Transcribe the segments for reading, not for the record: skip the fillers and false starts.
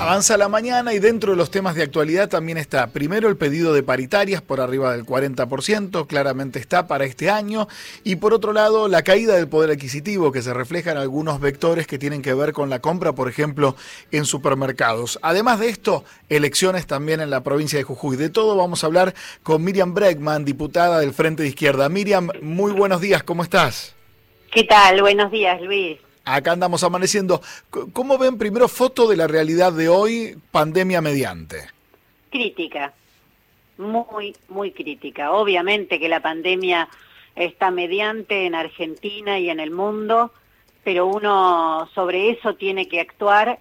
Avanza la mañana y dentro de los temas de actualidad también está, primero, el pedido de paritarias por arriba del 40%, claramente está para este año, y por otro lado, la caída del poder adquisitivo que se refleja en algunos vectores que tienen que ver con la compra, por ejemplo, en supermercados. Además de esto, elecciones también en la provincia de Jujuy. De todo vamos a hablar con Miriam Bregman, diputada del Frente de Izquierda. Miriam, muy buenos días, ¿cómo estás? ¿Qué tal? Buenos días, Luis. Acá andamos amaneciendo. ¿Cómo ven primero foto de la realidad de hoy, pandemia mediante? Crítica, muy crítica. Obviamente que la pandemia está mediante en Argentina y en el mundo, pero uno sobre eso tiene que actuar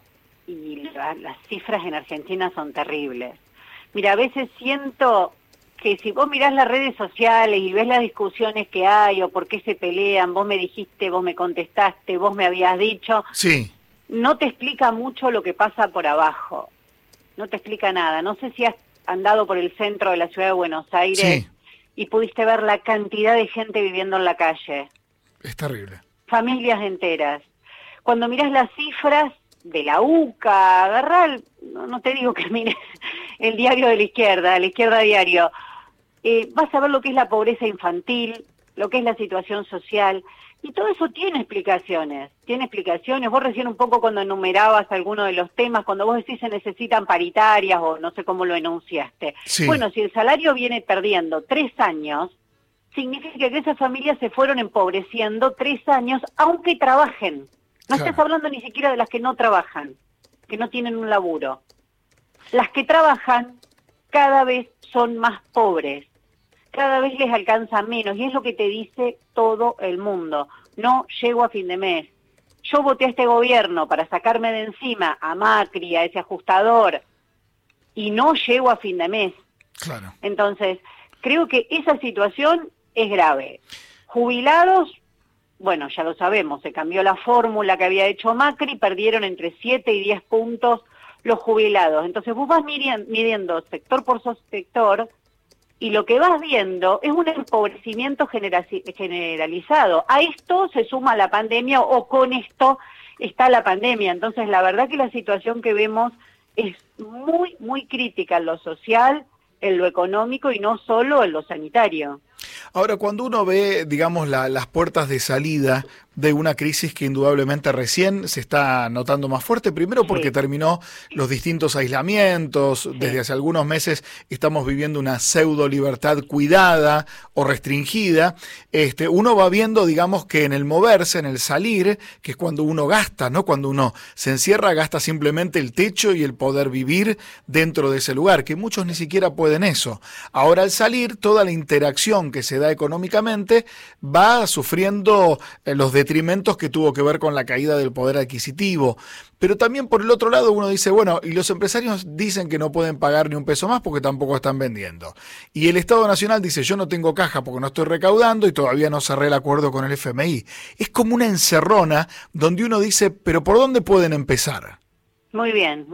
y las cifras en Argentina son terribles. Mira, a veces siento que si vos mirás las redes sociales y ves las discusiones que hay o por qué se pelean, vos me dijiste, vos me contestaste, vos me habías dicho, sí, no te explica mucho lo que pasa por abajo, no te explica nada. No sé si has andado por el centro de la ciudad de Buenos Aires sí, y pudiste ver la cantidad de gente viviendo en la calle, es terrible. familias enteras. Cuando mirás las cifras de la UCA, no te digo que mires el diario de la izquierda diario, vas a ver lo que es la pobreza infantil, lo que es la situación social, y todo eso tiene explicaciones. Vos recién un poco cuando enumerabas algunos de los temas, cuando vos decís se necesitan paritarias, o no sé cómo lo enunciaste. Sí. Bueno, si el salario viene perdiendo 3 años, significa que esas familias se fueron empobreciendo 3 años, aunque trabajen. No Claro. estás hablando ni siquiera de las que no trabajan, que no tienen un laburo. Las que trabajan cada vez son más pobres, cada vez les alcanza menos, y es lo que te dice todo el mundo. No llego a fin de mes. Yo voté a este gobierno para sacarme de encima a Macri, a ese ajustador, y no llego a fin de mes. Claro. Entonces, creo que esa situación es grave. Jubilados, bueno, ya lo sabemos, se cambió la fórmula que había hecho Macri, perdieron entre 7 y 10 puntos los jubilados. Entonces vos vas midiendo sector por sector y lo que vas viendo es un empobrecimiento generalizado. A esto se suma la pandemia, o con esto está la pandemia. Entonces la verdad que la situación que vemos es muy crítica en lo social, en lo económico y no solo en lo sanitario. Ahora, cuando uno ve, digamos, las puertas de salida de una crisis que indudablemente recién se está notando más fuerte, primero porque terminó los distintos aislamientos, desde hace algunos meses estamos viviendo una pseudo libertad cuidada o restringida, uno va viendo, digamos, que en el moverse, en el salir, que es cuando uno gasta, ¿no? Cuando uno se encierra, gasta simplemente el techo y el poder vivir dentro de ese lugar, que muchos ni siquiera pueden eso. Ahora, al salir, toda la interacción que se da económicamente va sufriendo los detrimentos que tuvo que ver con la caída del poder adquisitivo. Pero también por el otro lado uno dice, bueno, y los empresarios dicen que no pueden pagar ni un peso más porque tampoco están vendiendo. Y el Estado Nacional dice, yo no tengo caja porque no estoy recaudando y todavía no cerré el acuerdo con el FMI. Es como una encerrona donde uno dice, pero ¿por dónde pueden empezar? Muy bien.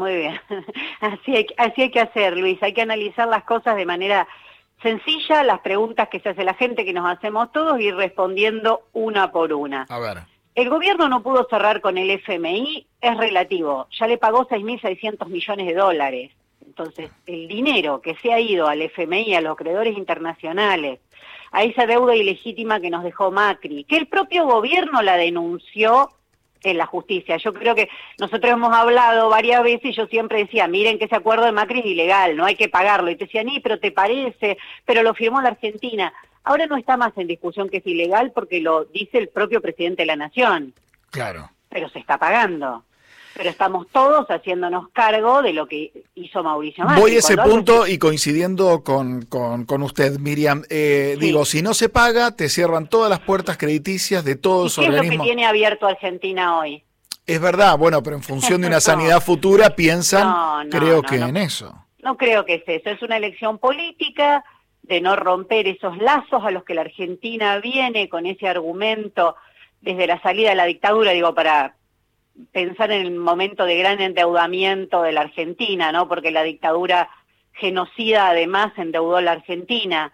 Así hay que hacer, Luis. Hay que analizar las cosas de manera sencilla, las preguntas que se hace la gente, que nos hacemos todos, y respondiendo una por una. A ver. El gobierno no pudo cerrar con el FMI, es relativo. Ya le pagó 6.600 millones de dólares. Entonces, el dinero que se ha ido al FMI, a los acreedores internacionales, a esa deuda ilegítima que nos dejó Macri, que el propio gobierno la denunció en la justicia. Yo creo que nosotros hemos hablado varias veces y yo siempre decía, miren que ese acuerdo de Macri es ilegal, no hay que pagarlo. Y te decían, pero te parece, pero lo firmó la Argentina. Ahora no está más en discusión que es ilegal porque lo dice el propio presidente de la Nación. Claro. Pero se está pagando. Pero estamos todos haciéndonos cargo de lo que hizo Mauricio Macri. Voy a ese punto y coincidiendo con usted, Miriam, digo, si no se paga, te cierran todas las puertas crediticias de todos los organismos. ¿Qué es lo que tiene abierto Argentina hoy? Es verdad, bueno, pero en función de una sanidad futura piensan, creo que en eso. No creo que es eso, es una elección política de no romper esos lazos a los que la Argentina viene con ese argumento desde la salida de la dictadura, digo, para pensar en el momento de gran endeudamiento de la Argentina, ¿no? Porque la dictadura genocida además endeudó a la Argentina.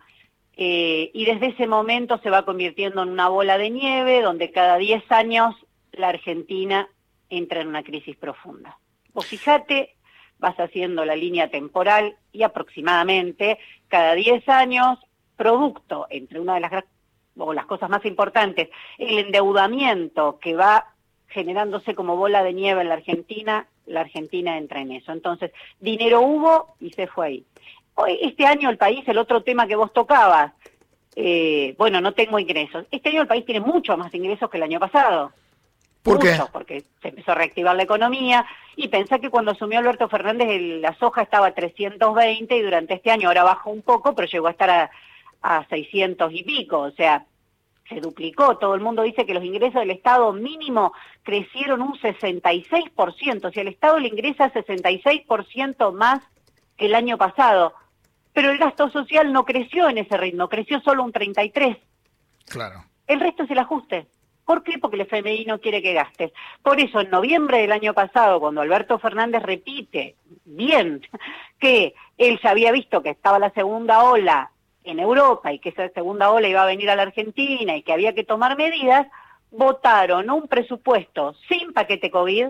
Y desde ese momento se va convirtiendo en una bola de nieve donde cada 10 años la Argentina entra en una crisis profunda. Vos fijate vas haciendo la línea temporal y aproximadamente cada 10 años, producto, entre una de las cosas más importantes, el endeudamiento que va generándose como bola de nieve en la Argentina entra en eso. Entonces, dinero hubo y se fue ahí. Hoy, este año el país, el otro tema que vos tocabas, bueno, no tengo ingresos. Este año el país tiene mucho más ingresos que el año pasado. ¿Por qué? Porque se empezó a reactivar la economía y pensé que cuando asumió Alberto Fernández la soja estaba a 320 y durante este año ahora bajó un poco, pero llegó a estar a 600 y pico, o sea, se duplicó. Todo el mundo dice que los ingresos del Estado mínimo crecieron un 66%, o sea, el Estado le ingresa 66% más que el año pasado, pero el gasto social no creció en ese ritmo, creció solo un 33%. Claro. El resto es el ajuste. ¿Por qué? Porque el FMI no quiere que gastes. Por eso, en noviembre del año pasado, cuando Alberto Fernández repite bien que él ya había visto que estaba la segunda ola en Europa y que esa segunda ola iba a venir a la Argentina y que había que tomar medidas, votaron un presupuesto sin paquete COVID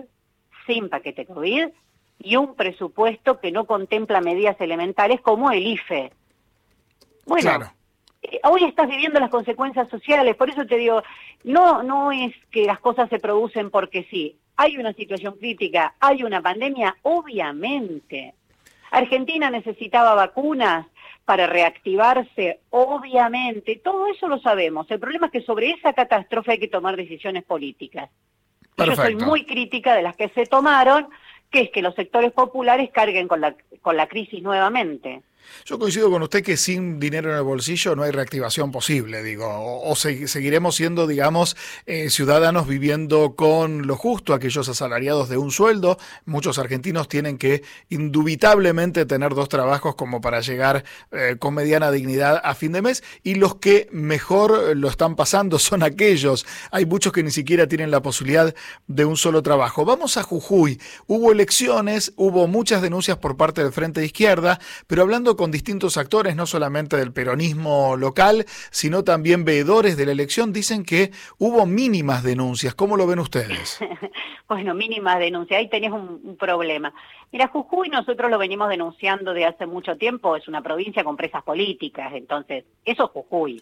y un presupuesto que no contempla medidas elementales como el IFE. Bueno, claro. Hoy estás viviendo las consecuencias sociales, por eso te digo, no es que las cosas se producen porque sí. Hay una situación crítica, hay una pandemia, obviamente. Argentina necesitaba vacunas para reactivarse, obviamente. Todo eso lo sabemos. El problema es que sobre esa catástrofe hay que tomar decisiones políticas. Perfecto. Yo soy muy crítica de las que se tomaron, que es que los sectores populares carguen con la crisis nuevamente. Yo coincido con usted que sin dinero en el bolsillo no hay reactivación posible, digo, o seguiremos siendo, digamos, ciudadanos viviendo con lo justo, aquellos asalariados de un sueldo. Muchos argentinos tienen que indubitablemente tener 2 trabajos como para llegar con mediana dignidad a fin de mes, y los que mejor lo están pasando son aquellos. Hay muchos que ni siquiera tienen la posibilidad de un solo trabajo. Vamos a Jujuy. Hubo elecciones, hubo muchas denuncias por parte del Frente de Izquierda, pero hablando con distintos actores, no solamente del peronismo local, sino también veedores de la elección, dicen que hubo mínimas denuncias. ¿Cómo lo ven ustedes? Bueno, mínimas denuncias, ahí tenés un problema. Mira, Jujuy nosotros lo venimos denunciando de hace mucho tiempo, es una provincia con presas políticas, entonces, eso es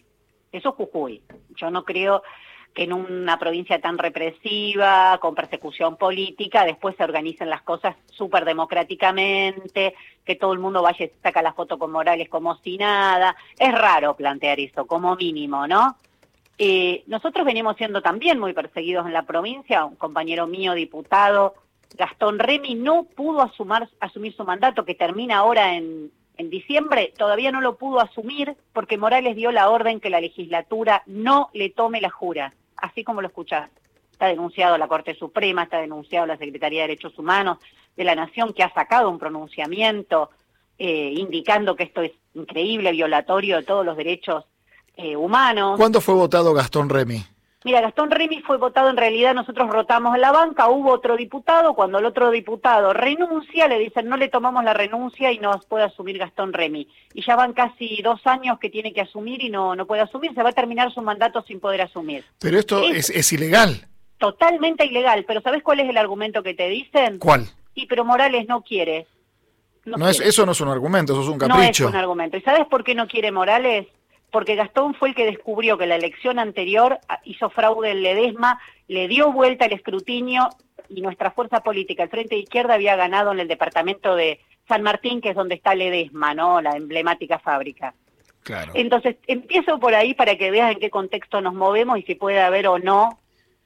Jujuy. Yo no creo que en una provincia tan represiva, con persecución política, después se organicen las cosas súper democráticamente, que todo el mundo vaya y saca la foto con Morales como si nada. Es raro plantear eso, como mínimo, ¿no? Nosotros venimos siendo también muy perseguidos en la provincia. Un compañero mío, diputado, Gastón Remy, no pudo asumir su mandato, que termina ahora en diciembre, todavía no lo pudo asumir porque Morales dio la orden que la legislatura no le tome la jura. Así como lo escuchás. Está denunciado la Corte Suprema, está denunciado la Secretaría de Derechos Humanos de la Nación, que ha sacado un pronunciamiento indicando que esto es increíble, violatorio de todos los derechos humanos. ¿Cuándo fue votado Gastón Remy? Mira, Gastón Remy fue votado, en realidad nosotros rotamos en la banca, hubo otro diputado, cuando el otro diputado renuncia, le dicen no le tomamos la renuncia y no puede asumir Gastón Remy. Y ya van casi 2 años que tiene que asumir y no puede asumir, se va a terminar su mandato sin poder asumir. Pero esto es ilegal. Totalmente ilegal, pero ¿sabés cuál es el argumento que te dicen? ¿Cuál? Sí, pero Morales no quiere. Eso no es un argumento, eso es un capricho. No es un argumento. ¿Y sabes por qué no quiere Morales? Porque Gastón fue el que descubrió que la elección anterior hizo fraude en Ledesma, le dio vuelta el escrutinio y nuestra fuerza política, el Frente de Izquierda, había ganado en el departamento de San Martín, que es donde está Ledesma, ¿no? La emblemática fábrica. Claro. Entonces, empiezo por ahí para que veas en qué contexto nos movemos y si puede haber o no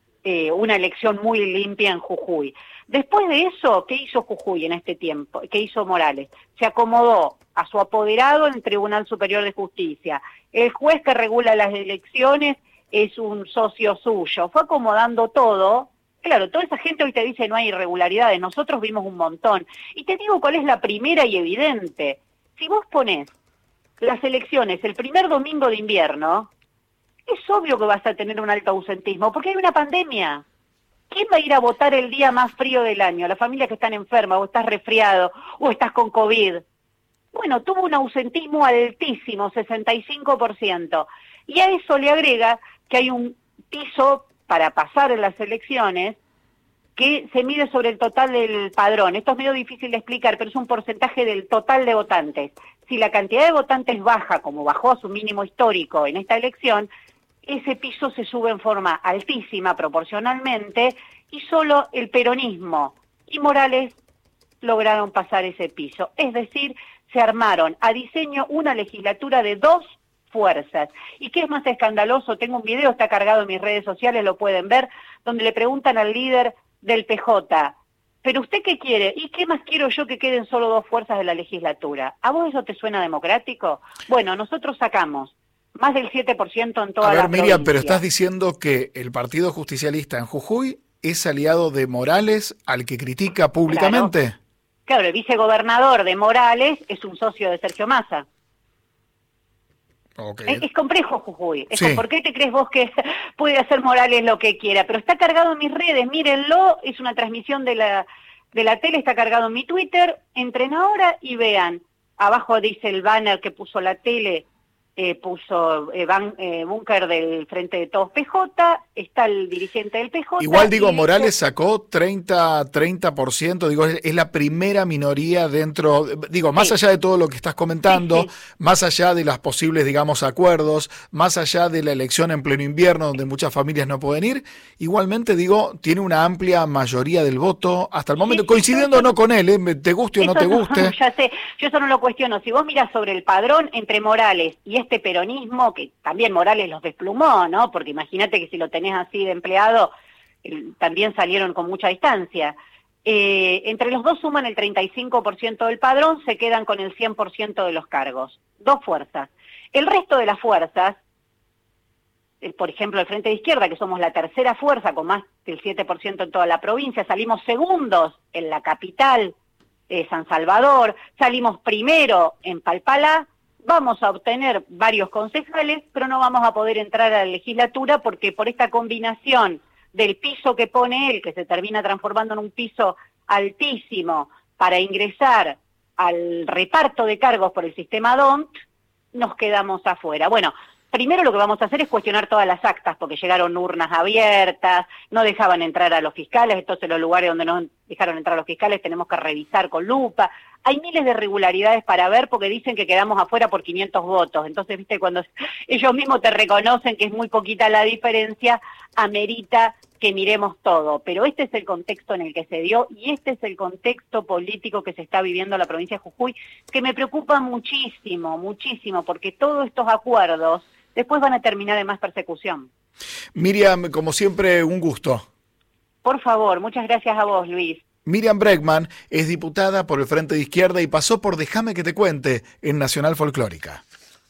una elección muy limpia en Jujuy. Después de eso, ¿qué hizo Jujuy en este tiempo? ¿Qué hizo Morales? Se acomodó a su apoderado en el Tribunal Superior de Justicia. El juez que regula las elecciones es un socio suyo. Fue acomodando todo. Claro, toda esa gente hoy te dice no hay irregularidades. Nosotros vimos un montón. Y te digo cuál es la primera y evidente. Si vos ponés las elecciones el primer domingo de invierno, es obvio que vas a tener un alto ausentismo, porque hay una pandemia. ¿Quién va a ir a votar el día más frío del año? Las familias que están enfermas, o estás resfriado, o estás con COVID. Bueno, tuvo un ausentismo altísimo, 65%. Y a eso le agrega que hay un piso para pasar en las elecciones que se mide sobre el total del padrón. Esto es medio difícil de explicar, pero es un porcentaje del total de votantes. Si la cantidad de votantes baja, como bajó a su mínimo histórico en esta elección, ese piso se sube en forma altísima proporcionalmente, y solo el peronismo y Morales lograron pasar ese piso. Es decir, se armaron a diseño una legislatura de dos fuerzas. ¿Y qué es más escandaloso? Tengo un video, está cargado en mis redes sociales, lo pueden ver, donde le preguntan al líder del PJ, ¿pero usted qué quiere? ¿Y qué más quiero yo que queden solo dos fuerzas de la legislatura? ¿A vos eso te suena democrático? Bueno, nosotros sacamos más del 7% en toda la provincia. A ver, Miriam, pero estás diciendo que el Partido Justicialista en Jujuy es aliado de Morales, al que critica públicamente. Claro, el vicegobernador de Morales es un socio de Sergio Massa. Okay. Es complejo Jujuy. Sí. ¿Por qué te crees vos que puede hacer Morales lo que quiera? Pero está cargado en mis redes, mírenlo, es una transmisión de la tele, está cargado en mi Twitter, entren ahora y vean. Abajo dice el banner que puso la tele, puso Búnker del Frente de Todos PJ, está el dirigente del PJ. Igual digo, Morales sacó 30%, digo, es la primera minoría dentro, digo, más allá de todo lo que estás comentando, más allá de las posibles, digamos, acuerdos, más allá de la elección en pleno invierno donde muchas familias no pueden ir, igualmente digo, tiene una amplia mayoría del voto hasta el momento, coincidiendo o no con él, te guste o no te guste. Ya sé, yo eso no lo cuestiono. Si vos mirás sobre el padrón entre Morales y este peronismo, que también Morales los desplumó, ¿no? Porque imagínate que si lo tenés así de empleado, también salieron con mucha distancia. Entre los dos suman el 35% del padrón, se quedan con el 100% de los cargos. Dos fuerzas. El resto de las fuerzas, por ejemplo, el Frente de Izquierda, que somos la tercera fuerza con más del 7% en toda la provincia, salimos segundos en la capital, San Salvador, salimos primero en Palpalá, vamos a obtener varios concejales, pero no vamos a poder entrar a la legislatura porque por esta combinación del piso que pone él, que se termina transformando en un piso altísimo para ingresar al reparto de cargos por el sistema DONT, nos quedamos afuera. Bueno, primero lo que vamos a hacer es cuestionar todas las actas, porque llegaron urnas abiertas, no dejaban entrar a los fiscales, entonces los lugares donde no dejaron entrar a los fiscales tenemos que revisar con lupa. Hay miles de irregularidades para ver porque dicen que quedamos afuera por 500 votos. Entonces, viste, cuando ellos mismos te reconocen que es muy poquita la diferencia, amerita que miremos todo. Pero este es el contexto en el que se dio y este es el contexto político que se está viviendo en la provincia de Jujuy, que me preocupa muchísimo, muchísimo, porque todos estos acuerdos después van a terminar en más persecución. Miriam, como siempre, un gusto. Por favor, muchas gracias a vos, Luis. Miriam Bregman es diputada por el Frente de Izquierda y pasó por Déjame que te cuente en Nacional Folclórica.